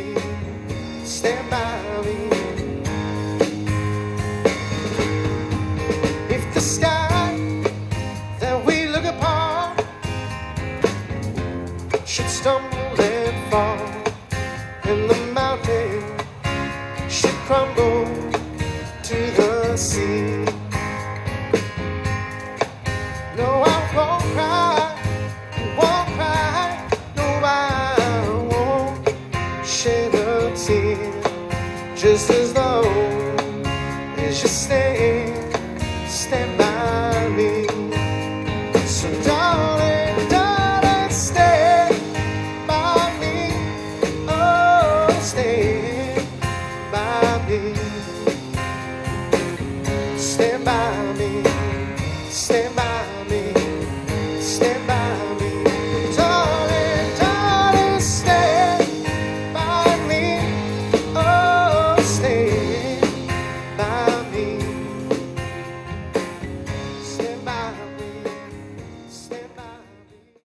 stand by me. If the sky that we look upon should stumble and fall, and the mountain should crumble to the sea,